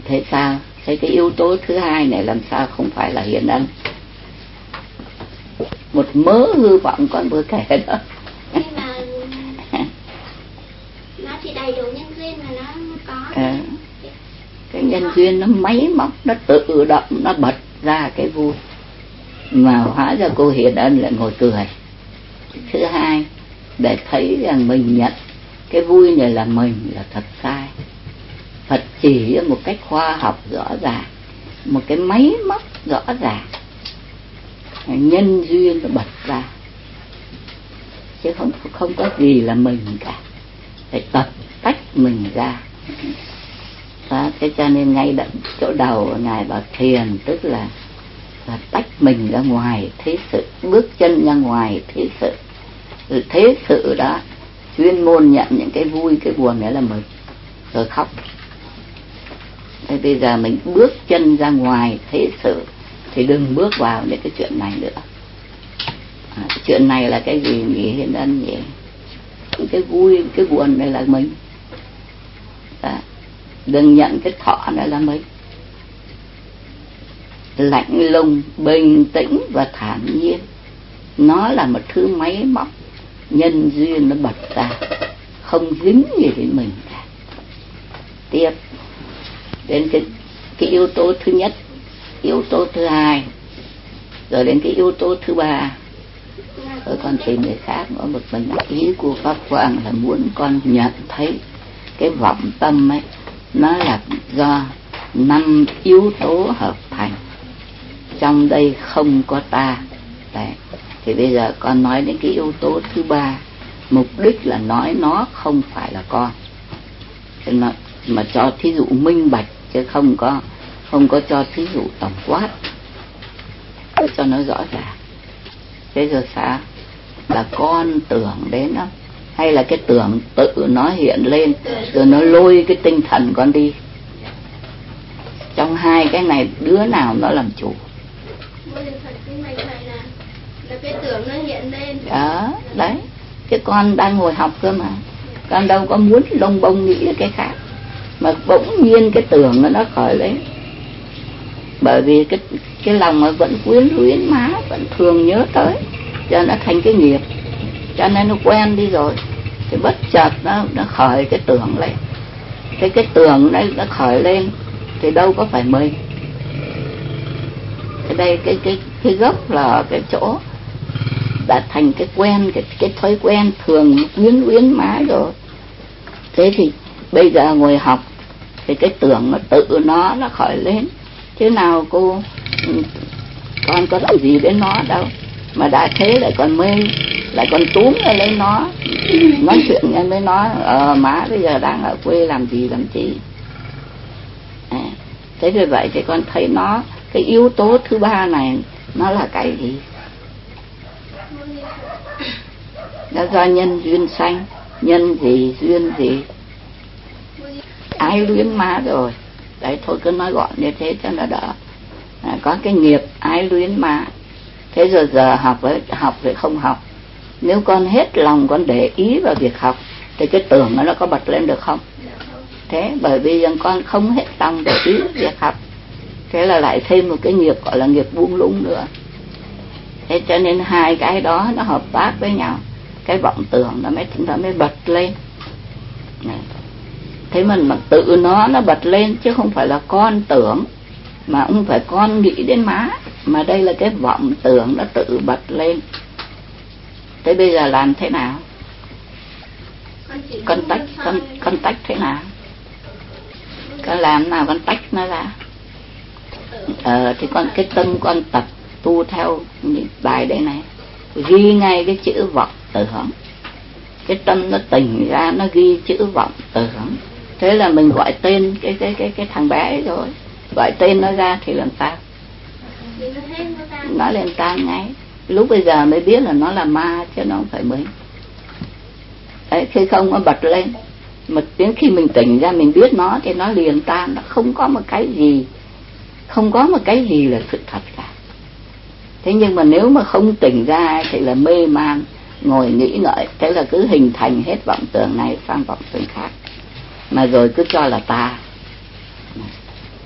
Thế sao? Thế cái yếu tố thứ hai này làm sao không phải là hiện ân? Một mớ hư vọng con vừa kể đó. Nhưng mà nó chỉ đầy đủ nhân duyên mà nó có. Cái nhân duyên nó máy móc, nó tự động, nó bật ra cái vui. Mà hóa ra cô hiện ân lại ngồi cười. Thứ hai, để thấy rằng mình nhận cái vui này là mình là thật sai. Phật chỉ một cách khoa học rõ ràng, một cái máy móc rõ ràng, nhân duyên nó bật ra, chứ không có gì là mình cả, phải tập tách mình ra. Đó, thế cho nên ngay chỗ đầu ngài bảo thiền tức là tách mình ra ngoài thế sự, bước chân ra ngoài thế sự. Thế sự đó chuyên môn nhận những cái vui cái buồn đấy là mình, rồi khóc. Thế bây giờ mình bước chân ra ngoài thế sự thì đừng bước vào những cái chuyện này nữa. Chuyện này là cái gì nhỉ Hiền Ân nhỉ? Cái vui cái buồn này là mình. Đừng nhận cái thọ này là mình. Lạnh lùng, bình tĩnh và thản nhiên, nó là một thứ máy móc, nhân duyên nó bật ra, không dính gì đến mình cả. Tiếp đến cái yếu tố thứ nhất, yếu tố thứ hai, rồi đến cái yếu tố thứ ba. Rồi con tìm người khác nữa. Một mình ý của Pháp Quang là muốn con nhận thấy cái vọng tâm ấy, nó là do 5 yếu tố hợp thành. Trong đây không có ta. Đấy. Thì bây giờ con nói đến cái yếu tố thứ ba, mục đích là nói nó không phải là con, mà cho thí dụ minh bạch, chứ không có cho thí dụ tổng quát, cho nó rõ ràng. Thế giờ sao? Là con tưởng đến đó, hay là cái tưởng tự nó hiện lên rồi nó lôi cái tinh thần con đi? Trong hai cái này đứa nào nó làm chủ? Là cái tưởng nó hiện lên. Đó, đấy. Chứ con đang ngồi học cơ mà, con đâu có muốn lông bông nghĩ cái khác, mà bỗng nhiên cái tưởng nó khởi lên. Bởi vì cái lòng nó vẫn quyến luyến má, vẫn thường nhớ tới, cho nó thành cái nghiệp, cho nên nó quen đi rồi. Thì bất chợt nó khởi cái tưởng lên. Cái tưởng đấy nó khởi lên thì đâu có phải mình. Ở đây cái gốc là cái chỗ đã thành cái quen, cái thói quen thường quyến luyến má rồi. Thế thì bây giờ ngồi học thì cái tưởng nó tự nó khởi lên, chứ nào con có làm gì đến nó đâu, mà đã thế lại còn lại còn túm lên nó, nói chuyện với nó. Má bây giờ đang ở quê làm gì làm chi. Thế vì vậy thì con thấy nó, cái yếu tố thứ ba này nó là cái gì? Nó do nhân duyên sanh. Nhân gì duyên gì? Ái luyến má rồi. Đấy, thôi cứ nói gọn như thế cho nó đỡ. Có cái nghiệp ái luyến má. Thế rồi giờ học rồi không học. Nếu con hết lòng con để ý vào việc học thì cái tưởng nó có bật lên được không? Thế bởi vì rằng con không hết lòng để ý việc học, thế là lại thêm một cái nghiệp gọi là nghiệp buông lung nữa. Thế cho nên hai cái đó nó hợp tác với nhau, cái vọng tưởng nó mới bật lên. Thế mà tự nó bật lên, chứ không phải là con tưởng, mà không phải con nghĩ đến má, mà đây là cái vọng tưởng nó tự bật lên. Thế bây giờ làm thế nào? Con tách thế nào? Con làm nào con tách nó ra? Thì cái tâm con tập tu theo bài đây này, ghi ngay cái chữ vọng tưởng. Cái tâm nó tỉnh ra, nó ghi chữ vọng tưởng. Thế là mình gọi tên cái thằng bé ấy rồi, gọi tên nó ra thì làm sao? Nó lên tan ngay. Lúc bây giờ mới biết là nó là ma, chứ nó không phải mình. Đấy, khi không nó bật lên, mà đến khi mình tỉnh ra mình biết nó thì nó liền tan. Nó không có một cái gì là sự thật cả. Thế nhưng mà nếu mà không tỉnh ra thì là mê man, ngồi nghĩ ngợi, thế là cứ hình thành hết vọng tưởng này sang vọng tưởng khác, mà rồi cứ cho là ta.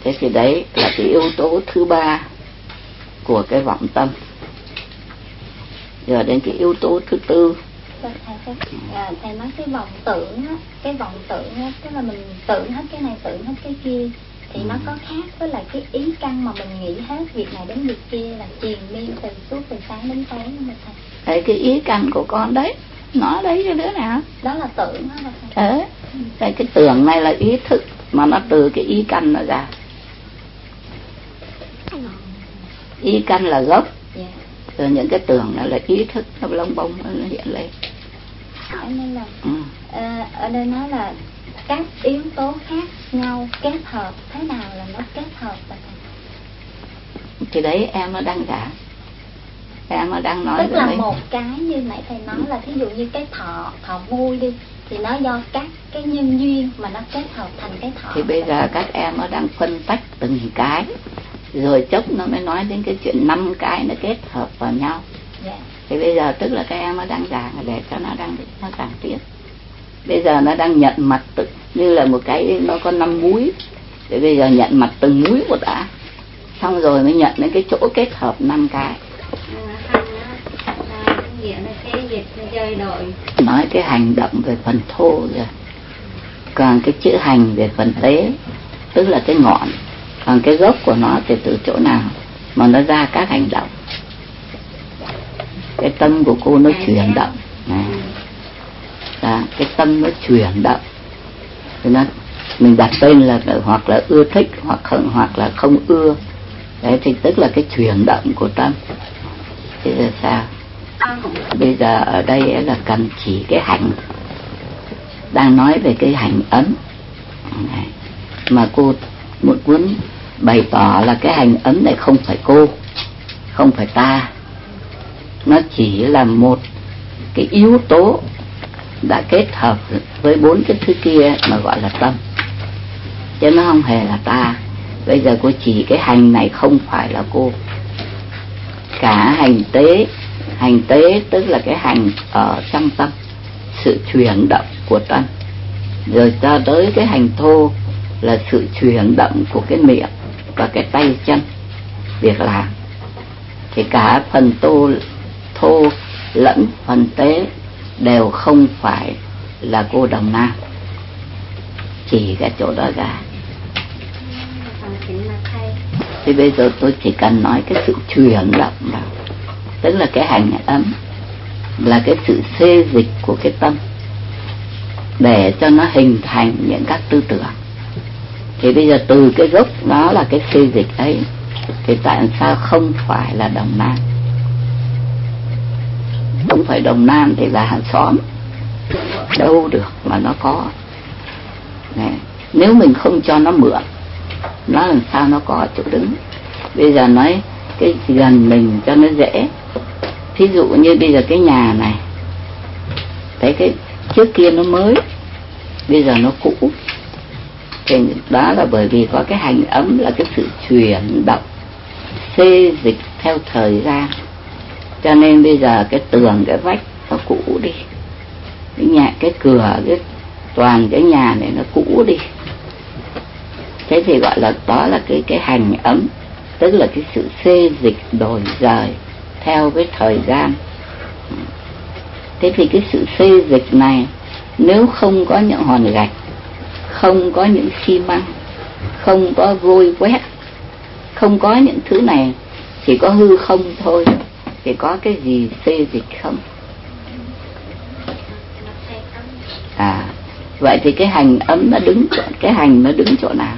Thế thì đấy là cái yếu tố thứ ba của cái vọng tâm. Giờ đến cái yếu tố thứ tư. Thầy nói cái vọng tưởng á, cái vọng tưởng á, tức là mình tưởng hết cái này tưởng hết cái kia, thì nó có khác với lại cái ý căn mà mình nghĩ hết việc này đến việc kia là triền miên từ suốt từ sáng đến tối không mà thầy? Đấy, cái ý căn của con đấy, nó đấy cái đứa nào? Đó là tưởng đó là thầy. Đấy, cái tưởng này là ý thức mà nó từ cái ý căn nó ra. Ý căn là gốc. Rồi những cái tưởng này là ý thức, nó lông bông nó hiện lên. Hỏi nên là ở đây nói là các yếu tố khác nhau kết hợp, thế nào là nó kết hợp vậy? Thì đấy em nó đang giả, em nó đang nói tức là đấy. Một cái như nãy thầy nói là thí dụ như cái thọ vui đi, thì nó do các cái nhân duyên mà nó kết hợp thành cái thọ. Thì bây giờ các em nó đang phân tách từng cái, rồi chốc nó mới nói đến cái chuyện 5 cái nó kết hợp vào nhau. Thì bây giờ tức là các em nó đang giảng để cho nó giảng tiếp. Bây giờ nó đang nhận mặt như là một cái nó có 5 múi, thì bây giờ nhận mặt từng múi một đã, xong rồi mới nhận đến cái chỗ kết hợp 5 cái. Nói cái hành động về phần thô rồi, còn cái chữ hành về phần tế, tức là cái ngọn. Còn cái gốc của nó thì từ chỗ nào mà nó ra các hành động. Cái tâm của cô nó chuyển động này. Đó, cái tâm nó chuyển động thì mình đặt tên là hoặc là ưa thích hoặc là không ưa. Đấy thì tức là cái chuyển động của tâm. Thế là sao? Bây giờ ở đây là cần chỉ cái hành, đang nói về cái hành ấm này. Mà cô muốn bày tỏ là cái hành ấm này không phải cô, không phải ta, nó chỉ là một cái yếu tố đã kết hợp với 4 cái thứ kia mà gọi là tâm, chứ nó không hề là ta. Bây giờ cô chỉ cái hành này không phải là cô. Cả hành tế tức là cái hành ở trong tâm, sự chuyển động của tâm, rồi cho tới cái hành thô là sự chuyển động của cái miệng và cái tay chân việc làm. Thì cả phần thô lẫn phần tế đều không phải là cô Đồng Nam, chỉ cái chỗ đó ra. Thì bây giờ tôi chỉ cần nói cái sự chuyển động đó, tức là cái hành ấm là cái sự xê dịch của cái tâm để cho nó hình thành những các tư tưởng. Thì bây giờ từ cái gốc đó là cái xê dịch ấy, thì tại sao không phải là Đồng Nam? Không phải Đồng Nam thì là hàng xóm đâu được mà nó có. Này, nếu mình không cho nó mượn, nó làm sao nó có chỗ đứng. Bây giờ nói cái gần mình cho nó dễ. Ví dụ như bây giờ cái nhà này, thấy cái trước kia nó mới, bây giờ nó cũ, thì đó là bởi vì có cái hành ấm là cái sự chuyển động xê dịch theo thời gian. Cho nên bây giờ cái tường cái vách nó cũ đi, cái nhà cái cửa toàn cái nhà này nó cũ đi. Thế thì gọi là đó là cái hành ấm, tức là cái sự xê dịch đổi dời theo cái thời gian. Thế thì cái sự xê dịch này, nếu không có những hòn gạch, không có những xi măng, không có vôi quét, không có những thứ này, chỉ có hư không thôi, thì có cái gì xê dịch không? Vậy thì cái hành ấm nó đứng chỗ, cái hành nó đứng chỗ nào?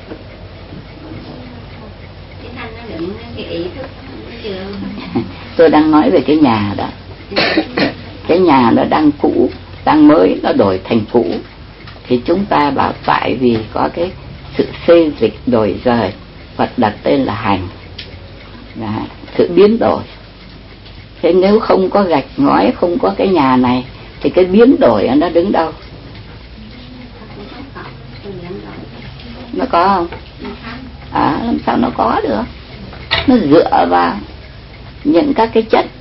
Tôi đang nói về cái nhà đó. Cái nhà nó đang cũ, đang mới, nó đổi thành cũ, thì chúng ta bảo tại vì có cái sự xê dịch đổi rời, Phật đặt tên là hành, sự biến đổi. Thế nếu không có gạch ngói, không có cái nhà này, thì cái biến đổi nó đứng đâu? Nó có không? Làm sao nó có được? Nó dựa vào những các cái chất,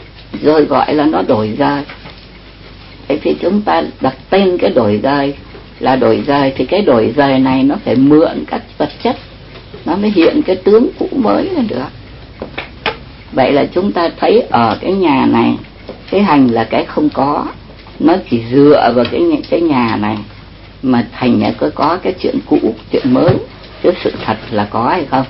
rồi gọi là nó đổi rời. Thế thì chúng ta đặt tên cái đổi rời là đổi rời, thì cái đổi rời này nó phải mượn các vật chất, nó mới hiện cái tướng cũ mới lên được. Vậy là chúng ta thấy ở cái nhà này, cái hành là cái không có, nó chỉ dựa vào cái nhà này mà thành ra có cái chuyện cũ, chuyện mới, chứ sự thật là có hay không?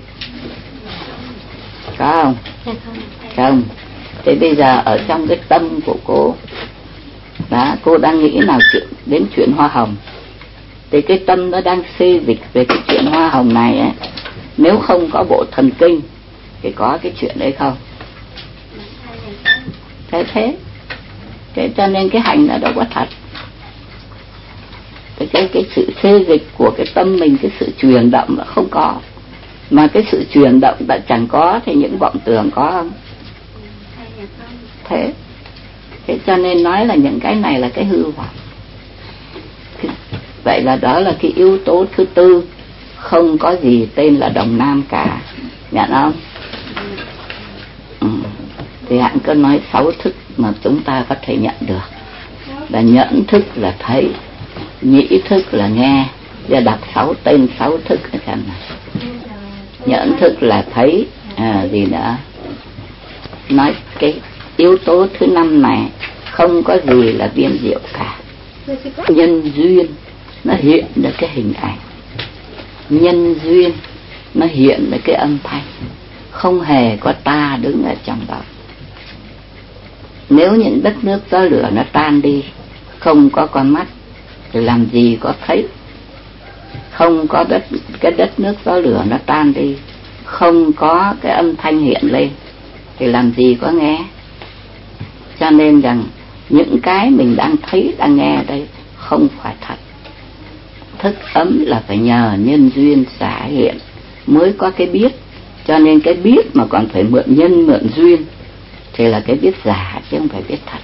Có không? Không. Thế bây giờ ở trong cái tâm của cô đó, cô đang nghĩ nào đến chuyện hoa hồng, thì cái tâm nó đang xê dịch về cái chuyện hoa hồng này ấy. Nếu không có bộ thần kinh thì có cái chuyện đấy không? Thế cho nên cái hành nó đâu có thật. Cái sự xê dịch của cái tâm mình, cái sự chuyển động nó không có. Mà cái sự chuyển động đã chẳng có thì những vọng tưởng có không? Thế cho nên nói là những cái này là cái hư vọng. Vậy là đó là cái yếu tố thứ tư, không có gì tên là đồng nam cả, nhận không? Thì hãng cứ nói 6 thức mà chúng ta có thể nhận được là nhẫn thức là thấy, nhĩ thức là nghe, giờ đọc 6 tên 6 thức ở trong này. Nhẫn thức là thấy, gì nữa? Nói cái yếu tố thứ 5 này không có gì là biên diệu cả. Nhân duyên nó hiện ra cái hình ảnh, nhân duyên nó hiện ra cái âm thanh, không hề có ta đứng ở trong đó. Nếu những đất nước gió lửa nó tan đi, không có con mắt thì làm gì có thấy. Không có cái đất nước gió lửa nó tan đi, không có cái âm thanh hiện lên thì làm gì có nghe. Cho nên rằng những cái mình đang thấy, đang nghe đây không phải thật. Thức ấm là phải nhờ nhân duyên xả hiện mới có cái biết. Cho nên cái biết mà còn phải mượn nhân mượn duyên thì là cái biết giả chứ không phải biết thật.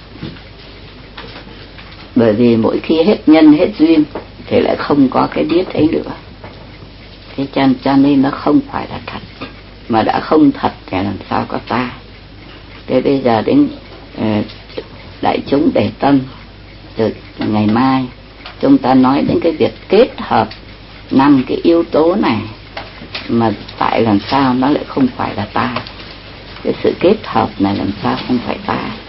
Bởi vì mỗi khi hết nhân hết duyên thì lại không có cái biết ấy nữa. Thế cho nên nó không phải là thật. Mà đã không thật thì làm sao có ta. Thế bây giờ đến đại chúng để tâm, từ ngày mai chúng ta nói đến cái việc kết hợp 5 cái yếu tố này, mà tại làm sao nó lại không phải là ta. Cái sự kết hợp này làm sao không phải ta.